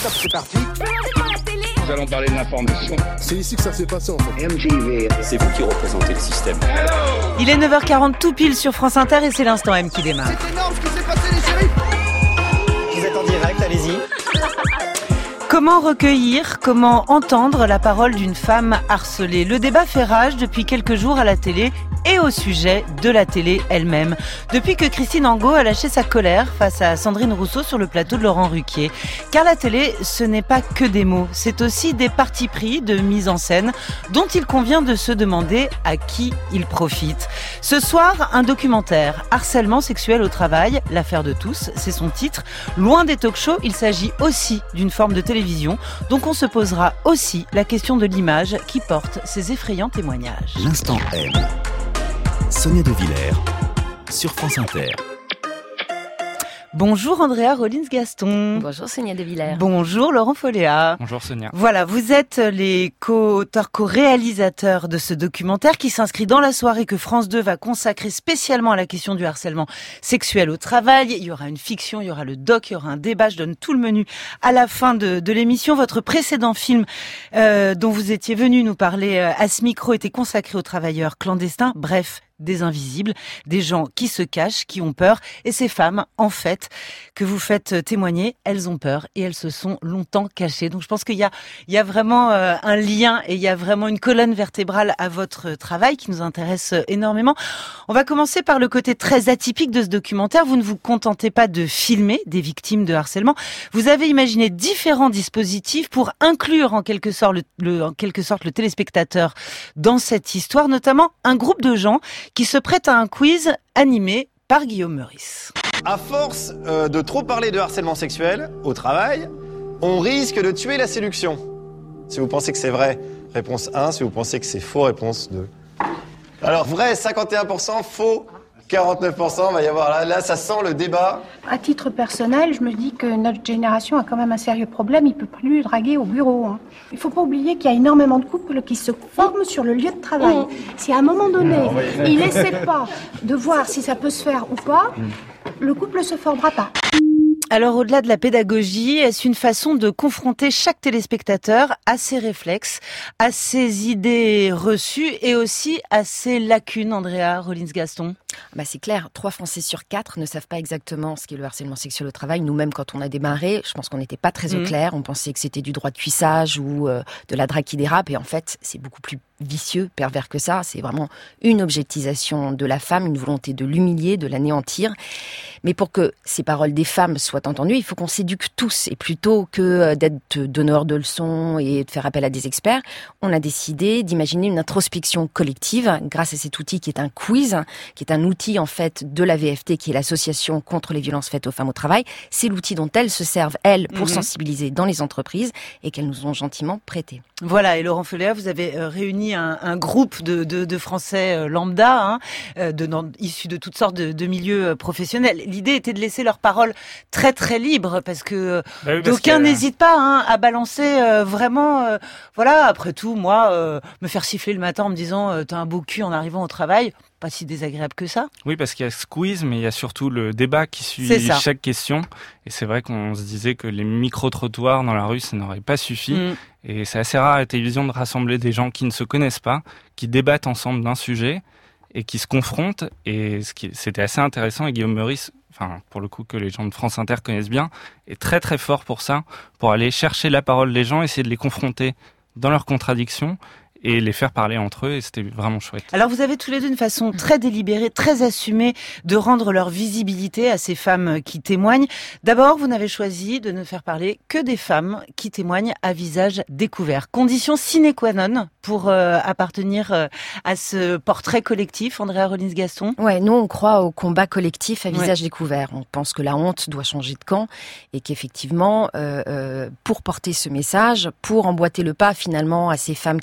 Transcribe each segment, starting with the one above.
top, c'est parti. Nous allons parler de l'information. C'est ici que ça s'est passé en fait. MJV. C'est vous qui représentez le système. Il est 9h40 tout pile sur France Inter et c'est l'instant M qui démarre. C'est énorme ce qui s'est passé les chéris. Vous êtes en direct, allez-y. Comment recueillir, comment entendre la parole d'une femme harcelée ? Le débat fait rage depuis quelques jours à la télé et au sujet de la télé elle-même. Depuis que Christine Angot a lâché sa colère face à Sandrine Rousseau sur le plateau de Laurent Ruquier. Car la télé, ce n'est pas que des mots, c'est aussi des partis pris de mise en scène dont il convient de se demander à qui ils profitent. Ce soir, un documentaire, Harcèlement sexuel au travail, l'affaire de tous, c'est son titre. Loin des talk-shows, il s'agit aussi d'une forme de télévision, donc on se posera aussi la question de l'image qui porte ces effrayants témoignages. L'instant M. Sonia De Villers sur France Inter. Bonjour Andrea Rollins-Gaston. Bonjour Sonia De Villers. Bonjour Laurent Folléa. Bonjour Sonia. Voilà, vous êtes les co-auteurs, co-réalisateurs de ce documentaire qui s'inscrit dans la soirée que France 2 va consacrer spécialement à la question du harcèlement sexuel au travail. Il y aura une fiction, il y aura le doc, il y aura un débat. Je donne tout le menu à la fin de l'émission. Votre précédent film dont vous étiez venu nous parler à ce micro était consacré aux travailleurs clandestins. Bref, des invisibles, des gens qui se cachent, qui ont peur. Et ces femmes, en fait, que vous faites témoigner, elles ont peur et elles se sont longtemps cachées. Donc je pense qu'il y a vraiment un lien et il y a vraiment une colonne vertébrale à votre travail qui nous intéresse énormément. On va commencer par le côté très atypique de ce documentaire. Vous ne vous contentez pas de filmer des victimes de harcèlement. Vous avez imaginé différents dispositifs pour inclure en quelque sorte le téléspectateur dans cette histoire, notamment un groupe de gens qui se prête à un quiz animé par Guillaume Meurice. À force de trop parler de harcèlement sexuel au travail, on risque de tuer la séduction. Si vous pensez que c'est vrai, réponse 1. Si vous pensez que c'est faux, réponse 2. Alors vrai, 51%, faux, 49%. Va y avoir là, ça sent le débat. À titre personnel, je me dis que notre génération a quand même un sérieux problème. Il ne peut plus draguer au bureau. Il ne faut pas oublier qu'il y a énormément de couples qui se forment sur le lieu de travail. Si à un moment donné, il n'essaie pas de voir si ça peut se faire ou pas, le couple ne se formera pas. Alors, au-delà de la pédagogie, est-ce une façon de confronter chaque téléspectateur à ses réflexes, à ses idées reçues et aussi à ses lacunes, Andrea Rollins-Gaston ? C'est clair, 3 Français sur 4 ne savent pas exactement ce qu'est le harcèlement sexuel au travail. Nous-mêmes, quand on a démarré, je pense qu'on n'était pas très au clair. On pensait que c'était du droit de cuissage ou de la drague qui dérape. Et en fait, c'est beaucoup plus vicieux, pervers que ça. C'est vraiment une objectisation de la femme, une volonté de l'humilier, de l'anéantir. Mais pour que ces paroles des femmes soient entendues, il faut qu'on s'éduque tous. Et plutôt que d'être donneur de leçons et de faire appel à des experts, on a décidé d'imaginer une introspection collective grâce à cet outil qui est un quiz, qui est un outil en fait de la VFT, qui est l'association contre les violences faites aux femmes au travail. C'est l'outil dont elles se servent, elles, pour sensibiliser dans les entreprises et qu'elles nous ont gentiment prêté. Voilà, et Laurent Folléa, vous avez réuni un groupe de Français lambda, issus de toutes sortes de milieux professionnels. L'idée était de laisser leur parole très très libre, parce que d'aucuns n'hésitent pas à balancer vraiment. Voilà, après tout, moi, me faire siffler le matin en me disant t'as un beau cul en arrivant au travail, pas si désagréable que ça. Oui, parce qu'il y a ce quiz, mais il y a surtout le débat qui suit chaque question. Et c'est vrai qu'on se disait que les micro-trottoirs dans la rue, ça n'aurait pas suffi. Et c'est assez rare à la télévision de rassembler des gens qui ne se connaissent pas, qui débattent ensemble d'un sujet et qui se confrontent. Et c'était assez intéressant. Et Guillaume Meurice, pour le coup que les gens de France Inter connaissent bien, est très très fort pour ça, pour aller chercher la parole des gens, essayer de les confronter dans leurs contradictions et les faire parler entre eux, et c'était vraiment chouette. Alors vous avez tous les deux une façon très délibérée, très assumée de rendre leur visibilité à ces femmes qui témoignent. D'abord, vous n'avez choisi de ne faire parler que des femmes qui témoignent à visage découvert. Condition sine qua non pour appartenir à ce portrait collectif, Andrea Rollins-Gaston. Ouais, nous on croit au combat collectif à visage découvert. On pense que la honte doit changer de camp et qu'effectivement, pour porter ce message, pour emboîter le pas finalement à ces femmes qui ont dénoncé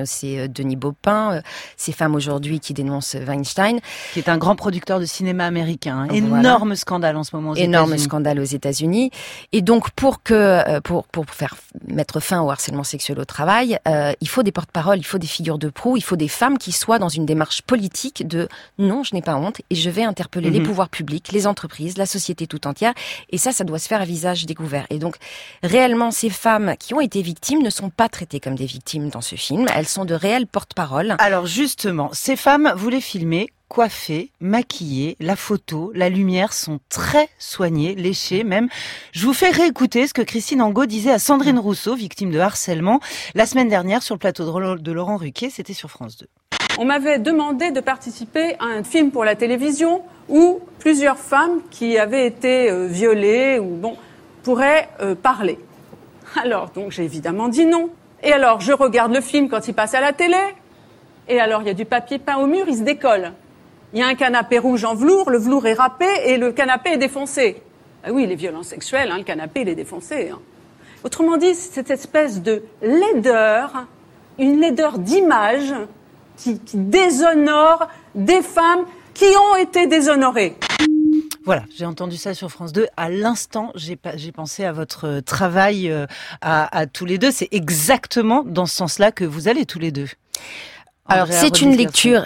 c'est Denis Baupin, ces femmes aujourd'hui qui dénoncent Weinstein. Qui est un grand producteur de cinéma américain. Énorme scandale en ce moment aux États-Unis. Énorme scandale aux États-Unis. Et donc, pour faire mettre fin au harcèlement sexuel au travail, il faut des porte-paroles, il faut des figures de proue, il faut des femmes qui soient dans une démarche politique de non, je n'ai pas honte et je vais interpeller les pouvoirs publics, les entreprises, la société tout entière. Et ça doit se faire à visage découvert. Et donc, réellement, ces femmes qui ont été victimes ne sont pas traitées comme des victimes dans ce film. Elles sont de réelles porte-paroles. Alors justement, ces femmes, vous les filmez coiffées, maquillées, la photo, la lumière sont très soignées, léchées même. Je vous fais réécouter ce que Christine Angot disait à Sandrine Rousseau, victime de harcèlement, la semaine dernière sur le plateau de Laurent Ruquier, c'était sur France 2. On m'avait demandé de participer à un film pour la télévision où plusieurs femmes qui avaient été violées pourraient parler. Alors, donc, j'ai évidemment dit non. Et alors, je regarde le film quand il passe à la télé. Et alors, il y a du papier peint au mur, il se décolle. Il y a un canapé rouge en velours, le velours est râpé et le canapé est défoncé. Ah oui, les violences sexuelles, le canapé, il est défoncé. Autrement dit, cette espèce de laideur, une laideur d'image qui déshonore des femmes qui ont été déshonorées. Voilà, j'ai entendu ça sur France 2. À l'instant, j'ai pensé à votre travail à tous les deux. C'est exactement dans ce sens-là que vous allez tous les deux. Alors c'est une lecture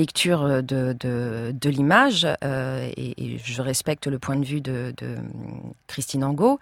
de l'image et je respecte le point de vue de Christine Angot.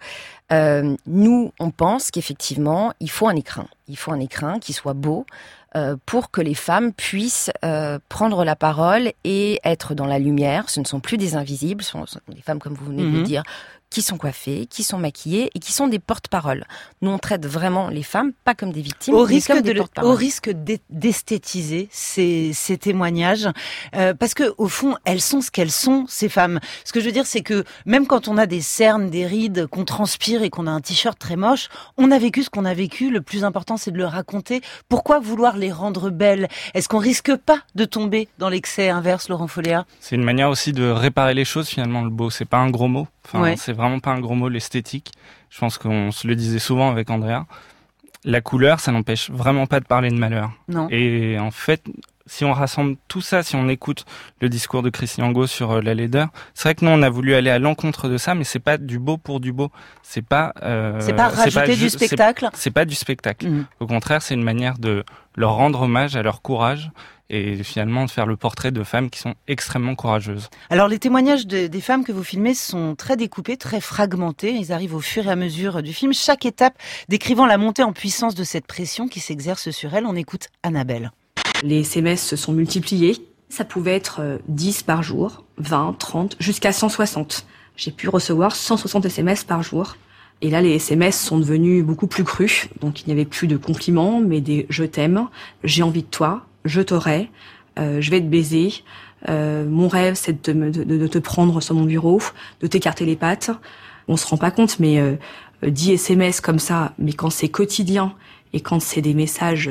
Nous, on pense qu'effectivement, il faut un écrin qui soit beau pour que les femmes puissent prendre la parole et être dans la lumière. Ce ne sont plus des invisibles, ce sont des femmes comme vous venez de le dire, qui sont coiffées, qui sont maquillées et qui sont des porte-paroles. Nous, on traite vraiment les femmes pas comme des victimes, mais comme des porte-paroles. Au risque d'esthétiser ces témoignages, parce que au fond, elles sont ce qu'elles sont, ces femmes. Ce que je veux dire, c'est que même quand on a des cernes, des rides, qu'on transpire et qu'on a un t-shirt très moche, on a vécu ce qu'on a vécu. Le plus important, c'est de le raconter. Pourquoi vouloir les rendre belles? Est-ce qu'on risque pas de tomber dans l'excès inverse, Laurent Folléa? C'est une manière aussi de réparer les choses, finalement, le beau. C'est pas un gros mot. C'est vraiment pas un gros mot, l'esthétique. Je pense qu'on se le disait souvent avec Andrea. La couleur, ça n'empêche vraiment pas de parler de malheur. Non. Et en fait, si on rassemble tout ça, si on écoute le discours de Christine Angot sur la laideur, c'est vrai que nous, on a voulu aller à l'encontre de ça, mais c'est pas du beau pour du beau. C'est pas rajouter du spectacle. C'est pas du spectacle. Au contraire, c'est une manière de leur rendre hommage à leur courage et finalement de faire le portrait de femmes qui sont extrêmement courageuses. Alors les témoignages des femmes que vous filmez sont très découpés, très fragmentés. Ils arrivent au fur et à mesure du film, chaque étape décrivant la montée en puissance de cette pression qui s'exerce sur elles. On écoute Annabelle. Les SMS se sont multipliés. Ça pouvait être 10 par jour, 20, 30, jusqu'à 160. J'ai pu recevoir 160 SMS par jour. Et là, les SMS sont devenus beaucoup plus crus. Donc, il n'y avait plus de compliments, mais des « je t'aime »,« j'ai envie de toi »,« je t'aurai »,« je vais te baiser »,« mon rêve, c'est de te prendre sur mon bureau, de t'écarter les pattes ». On se rend pas compte, mais 10 SMS comme ça, mais quand c'est quotidien et quand c'est des messages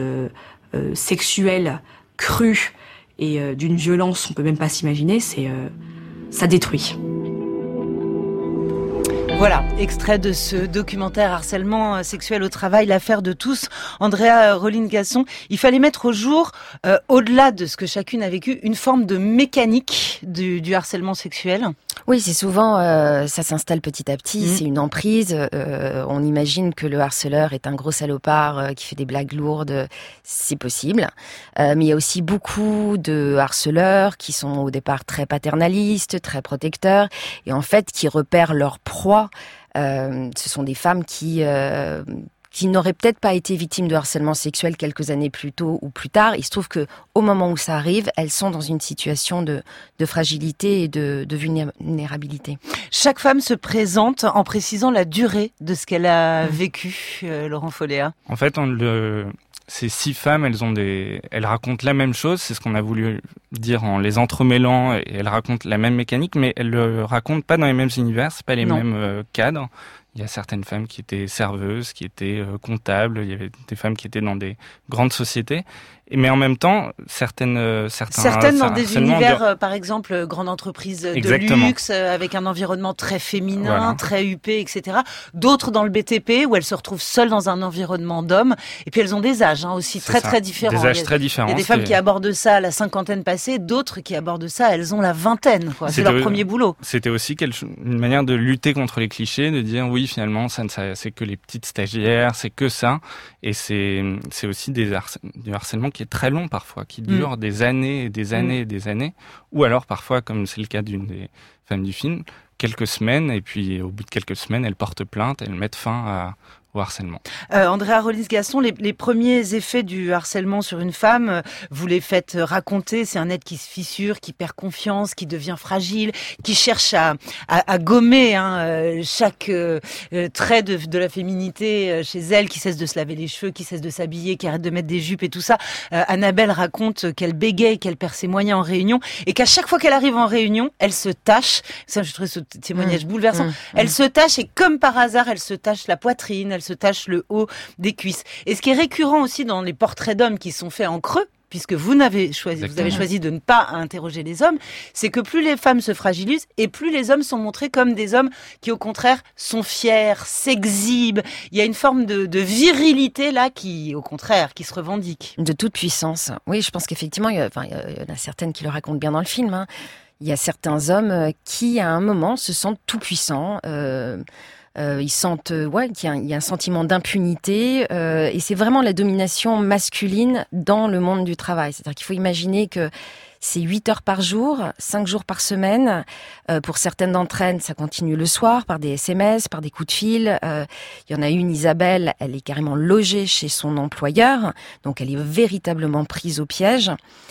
sexuels, crus et d'une violence, on peut même pas s'imaginer, ça détruit. Voilà, extrait de ce documentaire harcèlement sexuel au travail, l'affaire de tous. Andrea Rolin-Gasson, il fallait mettre au jour, au-delà de ce que chacune a vécu, une forme de mécanique du harcèlement sexuel. Oui, c'est souvent, ça s'installe petit à petit, c'est une emprise. On imagine que le harceleur est un gros salopard qui fait des blagues lourdes, c'est possible. Mais il y a aussi beaucoup de harceleurs qui sont au départ très paternalistes, très protecteurs, et en fait qui repèrent leur proie. Ce sont des femmes qui n'auraient peut-être pas été victimes de harcèlement sexuel quelques années plus tôt ou plus tard. Il se trouve que au moment où ça arrive, elles sont dans une situation de fragilité et de vulnérabilité. Chaque femme se présente en précisant la durée de ce qu'elle a vécu, Laurent Folléa. En fait, ces 6 femmes, elles racontent la même chose, c'est ce qu'on a voulu dire en les entremêlant, et elles racontent la même mécanique, mais elles le racontent pas dans les mêmes univers, c'est pas les mêmes cadres. Il y a certaines femmes qui étaient serveuses, qui étaient comptables, il y avait des femmes qui étaient dans des grandes sociétés, Mais en même temps, certaines dans des univers, par exemple, grande entreprise de luxe, avec un environnement très féminin, très huppé, etc. D'autres dans le BTP, où elles se retrouvent seules dans un environnement d'hommes. Et puis elles ont des âges aussi très différents. Des âges très différents. Il y a des femmes qui abordent ça à la cinquantaine passée, d'autres qui abordent ça, elles ont la vingtaine. C'est leur premier boulot. C'était aussi une manière de lutter contre les clichés, de dire oui, finalement, c'est que les petites stagiaires, c'est que ça. Et c'est aussi du harcèlement qui est très long parfois, qui dure des années et des années et des années. Ou alors parfois, comme c'est le cas d'une des femmes du film, quelques semaines, et puis au bout de quelques semaines, elles portent plainte, elles mettent fin au harcèlement. Andrea Rolis-Gaston, les premiers effets du harcèlement sur une femme, vous les faites raconter. C'est un être qui se fissure, qui perd confiance, qui devient fragile, qui cherche à gommer chaque trait de la féminité chez elle, qui cesse de se laver les cheveux, qui cesse de s'habiller, qui arrête de mettre des jupes et tout ça. Annabelle raconte qu'elle bégaye, qu'elle perd ses moyens en réunion, et qu'à chaque fois qu'elle arrive en réunion, elle se tâche. Ça, je trouve ce témoignage bouleversant. Elle se tâche, et comme par hasard, elle se tâche la poitrine, elle se tâche le haut des cuisses. Et ce qui est récurrent aussi dans les portraits d'hommes qui sont faits en creux, puisque vous avez choisi de ne pas interroger les hommes, c'est que plus les femmes se fragilisent et plus les hommes sont montrés comme des hommes qui, au contraire, sont fiers, s'exhibent. Il y a une forme de virilité là qui, au contraire, qui se revendique. De toute puissance. Oui, je pense qu'effectivement, il y en a certaines qui le racontent bien dans le film. Il y a certains hommes qui, à un moment, se sentent tout puissants. Ils sentent qu'il y a un sentiment d'impunité et c'est vraiment la domination masculine dans le monde du travail. C'est-à-dire qu'il faut imaginer que c'est 8 heures par jour, 5 jours par semaine. Pour certaines d'entre elles, ça continue le soir par des SMS, par des coups de fil. Il y en a une, Isabelle, elle est carrément logée chez son employeur, donc elle est véritablement prise au piège.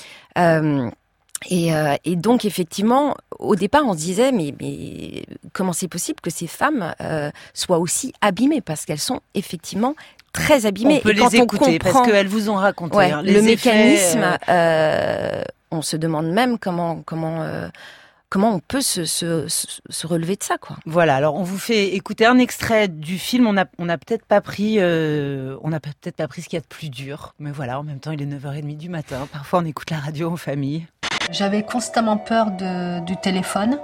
Et donc effectivement, au départ, on se disait mais comment c'est possible que ces femmes soient aussi abîmées, parce qu'elles sont effectivement très abîmées. On peut les écouter parce qu'elles vous ont raconté le mécanisme. On se demande même comment on peut se relever de ça, quoi. Voilà. Alors on vous fait écouter un extrait du film. On n'a peut-être pas pris ce qu'il y a de plus dur, mais voilà. En même temps, il est 9h30 du matin. Parfois, on écoute la radio en famille. J'avais constamment peur du téléphone.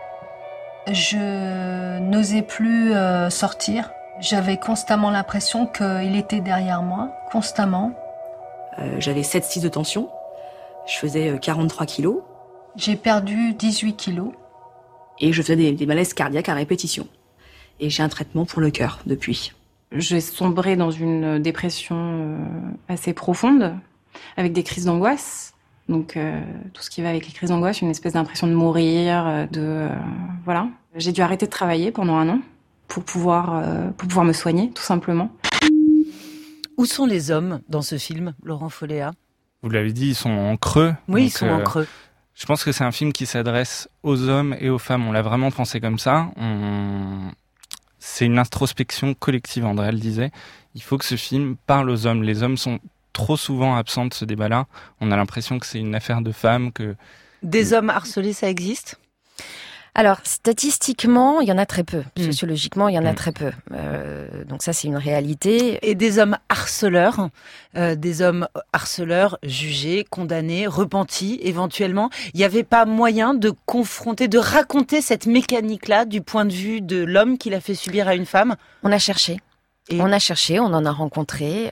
Je n'osais plus sortir. J'avais constamment l'impression qu'il était derrière moi, constamment. J'avais 7,6 de tension. Je faisais 43 kilos. J'ai perdu 18 kilos. Et je faisais des malaises cardiaques à répétition. Et j'ai un traitement pour le cœur depuis. J'ai sombré dans une dépression assez profonde, avec des crises d'angoisse. Donc tout ce qui va avec les crises d'angoisse, une espèce d'impression de mourir, voilà. J'ai dû arrêter de travailler pendant 1 an pour pouvoir me soigner, tout simplement. Où sont les hommes dans ce film, Laurent Folléa ? Vous l'avez dit, ils sont en creux. Oui, ils sont en creux. Je pense que c'est un film qui s'adresse aux hommes et aux femmes. On l'a vraiment pensé comme ça. C'est une introspection collective, Andrea le disait. Il faut que ce film parle aux hommes. Les hommes sont trop souvent absents de ce débat-là. On a l'impression que c'est une affaire de femmes. Des hommes harcelés, ça existe ? Alors, statistiquement, il y en a très peu. Sociologiquement, il y en a très peu. Donc ça, c'est une réalité. Et des hommes harceleurs jugés, condamnés, repentis, éventuellement. Il n'y avait pas moyen de confronter, de raconter cette mécanique-là du point de vue de l'homme qui l'a fait subir à une femme ? On a cherché. On en a rencontré.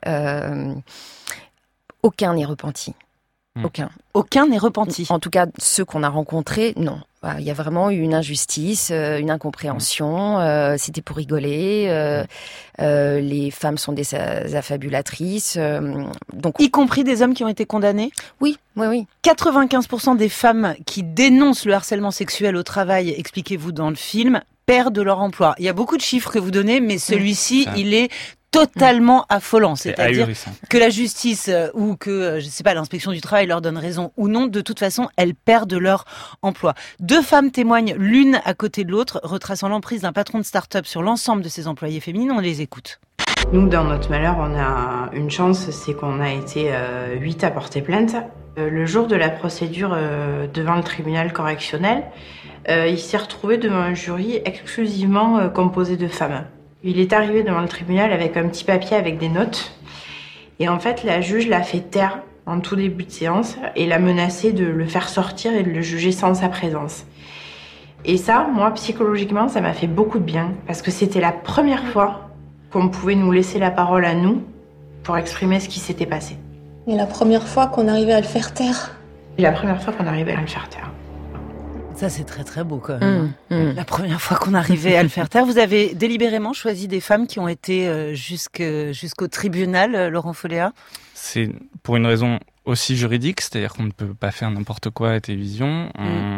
Aucun n'est repenti. Aucun n'est repenti. En tout cas, ceux qu'on a rencontrés, non. Il y a vraiment eu une injustice, une incompréhension. C'était pour rigoler. Les femmes sont des affabulatrices. Donc, y compris des hommes qui ont été condamnés ? Oui. 95% des femmes qui dénoncent le harcèlement sexuel au travail, expliquez-vous dans le film, perdent leur emploi. Il y a beaucoup de chiffres que vous donnez, mais celui-ci, il est totalement affolant. C'est-à-dire que la justice ou que, je sais pas, l'inspection du travail leur donne raison ou non, de toute façon, elles perdent leur emploi. 2 femmes témoignent l'une à côté de l'autre, retraçant l'emprise d'un patron de start-up sur l'ensemble de ses employés féminines. On les écoute. Nous, dans notre malheur, on a une chance, c'est qu'on a été 8 à porter plainte. Le jour de la procédure devant le tribunal correctionnel, il s'est retrouvé devant un jury exclusivement composé de femmes. Il est arrivé devant le tribunal avec un petit papier avec des notes. Et en fait, la juge l'a fait taire en tout début de séance et la menacer de le faire sortir et de le juger sans sa présence. Et ça, moi, psychologiquement, ça m'a fait beaucoup de bien parce que c'était la première fois qu'on pouvait nous laisser la parole à nous pour exprimer ce qui s'était passé. Et la première fois qu'on arrivait à le faire taire. Et la première fois qu'on arrivait à le faire taire. Ça, c'est très très beau quand même. La première fois qu'on arrivait à le faire taire. Vous avez délibérément choisi des femmes qui ont été jusqu'au tribunal, Laurent Folléa ? C'est pour une raison aussi juridique, c'est-à-dire qu'on ne peut pas faire n'importe quoi à la télévision.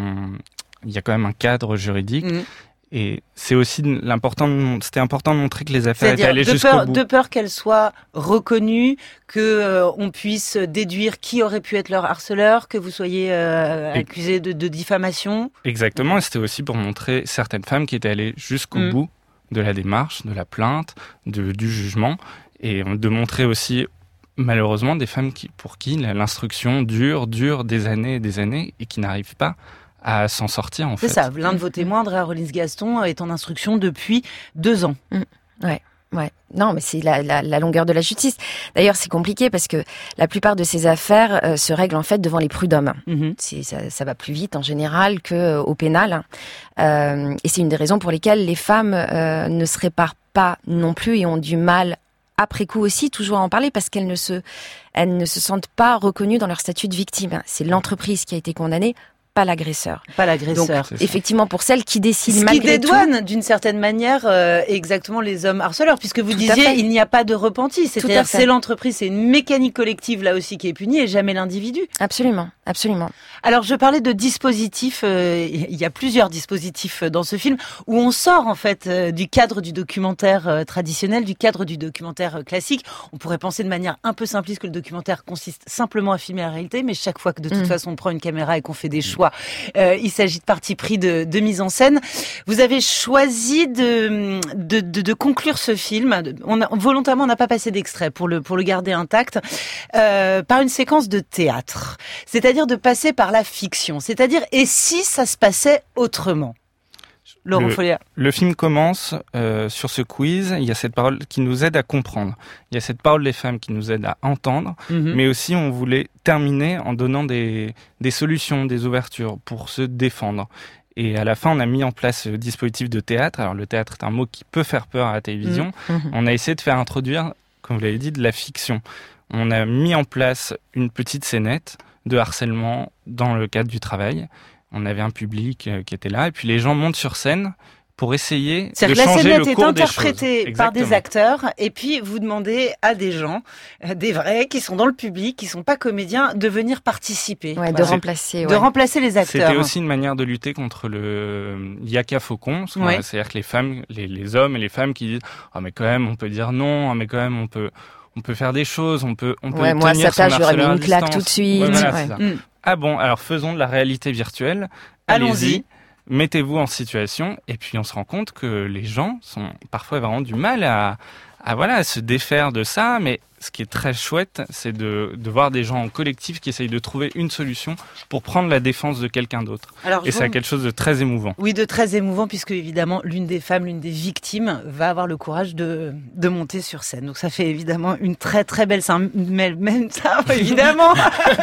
Il y a quand même un cadre juridique. Et c'est aussi c'était important de montrer que les affaires étaient allées jusqu'au bout. De peur qu'elles soient reconnues, que on puisse déduire qui aurait pu être leur harceleur, que vous soyez accusé de diffamation. Exactement, et c'était aussi pour montrer certaines femmes qui étaient allées jusqu'au bout de la démarche, de la plainte, du jugement, et de montrer aussi malheureusement des femmes pour qui l'instruction dure des années et des années et qui n'arrivent pas à s'en sortir en fait. C'est ça, l'un de vos témoins, Andrea Rollins-Gaston, est en instruction depuis 2 ans. Ouais. Non, mais c'est la longueur de la justice. D'ailleurs, c'est compliqué parce que la plupart de ces affaires se règlent en fait devant les prud'hommes. Ça va plus vite en général qu'au pénal. Et c'est une des raisons pour lesquelles les femmes ne se réparent pas non plus et ont du mal après coup aussi toujours à en parler parce qu'elles ne se sentent pas reconnues dans leur statut de victime. C'est l'entreprise qui a été condamnée, pas l'agresseur. Donc, effectivement, pour celles qui décident malgré tout... Ce qui dédouane, d'une certaine manière, exactement les hommes harceleurs, puisque vous disiez, il n'y a pas de repenti. C'est-à-dire, c'est l'entreprise, c'est une mécanique collective, là aussi, qui est punie, et jamais l'individu. Absolument. Alors, je parlais de dispositifs, il y a plusieurs dispositifs dans ce film, où on sort, en fait, du cadre du documentaire traditionnel, du cadre du documentaire classique. On pourrait penser de manière un peu simpliste que le documentaire consiste simplement à filmer la réalité, mais chaque fois que, de toute façon, on prend une caméra et qu'on fait des choix, il s'agit de parti pris de mise en scène. Vous avez choisi de conclure ce film. Volontairement, on n'a pas passé d'extrait pour le garder intact, par une séquence de théâtre. C'est-à-dire de passer par la fiction. C'est-à-dire, et si ça se passait autrement? Laurent Folléa. Le film commence sur ce quiz. Il y a cette parole qui nous aide à comprendre. Il y a cette parole des femmes qui nous aide à entendre. Mais aussi, on voulait terminer en donnant des solutions, des ouvertures pour se défendre. Et à la fin, on a mis en place ce dispositif de théâtre. Alors, le théâtre est un mot qui peut faire peur à la télévision. On a essayé de faire introduire, comme vous l'avez dit, de la fiction. On a mis en place une petite scénette de harcèlement dans le cadre du travail. On avait un public qui était là, et puis les gens montent sur scène pour essayer de changer le cours des choses. La scénette est interprétée par des acteurs, et puis vous demandez à des gens, des vrais, qui sont dans le public, qui sont pas comédiens, de venir participer. De remplacer. De remplacer les acteurs. C'était aussi une manière de lutter contre le yaka faucon, c'est-à-dire que les femmes, les hommes et les femmes qui disent « Ah mais quand même, on peut dire non, ah mais quand même, on peut faire des choses, on peut tenir moi, ça son j'aurais mis harceleur à une claque distance. » tout de suite. C'est ça. Ah bon, alors faisons de la réalité virtuelle. Allez-y, mettez-vous en situation. Et puis on se rend compte que les gens sont parfois vraiment du mal à se défaire de ça. Mais ce qui est très chouette, c'est de voir des gens en collectif qui essayent de trouver une solution pour prendre la défense de quelqu'un d'autre. Et c'est quelque chose de très émouvant. Oui, de très émouvant, puisque évidemment, l'une des femmes, l'une des victimes va avoir le courage de monter sur scène. Donc ça fait évidemment une très très belle scène. Même ça, évidemment.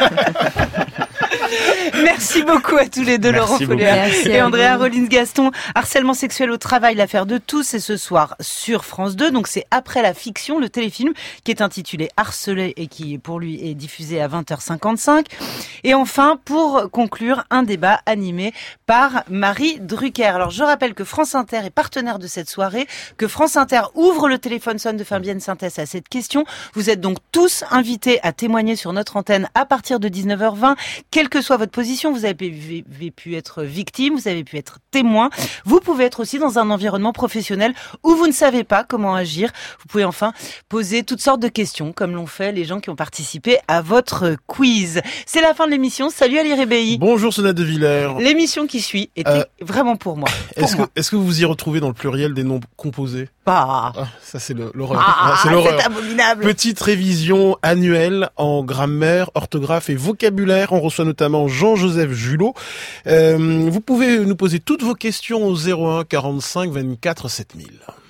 Merci beaucoup à tous les deux, Laurent Folléa et Andrea Rollins-Gaston. Harcèlement sexuel au travail, l'affaire de tous, c'est ce soir sur France 2. Donc c'est après la fiction, le téléfilm qui est intitulé Harcelé et qui pour lui est diffusé à 20h55. Et enfin, pour conclure, un débat animé par Marie Drucker. Alors je rappelle que France Inter est partenaire de cette soirée, que France Inter ouvre le téléphone sonne de Fabienne Synthèse à cette question. Vous êtes donc tous invités à témoigner sur notre antenne à partir de 19h20. Quelle que soit votre position, vous avez pu être victime, vous avez pu être témoin. Vous pouvez être aussi dans un environnement professionnel où vous ne savez pas comment agir. Vous pouvez enfin poser toutes sortes de questions, comme l'ont fait les gens qui ont participé à votre quiz. C'est la fin de l'émission. Salut Ali Rebéi. Bonjour Sonia De Villers. L'émission qui suit était vraiment pour moi. Est-ce que vous vous y retrouvez dans le pluriel des noms composés? Ça c'est l'horreur. C'est l'horreur. C'est abominable. Petite révision annuelle en grammaire, orthographe et vocabulaire. On reçoit notamment Jean-Joseph Julot. Vous pouvez nous poser toutes vos questions au 01 45 24 7000.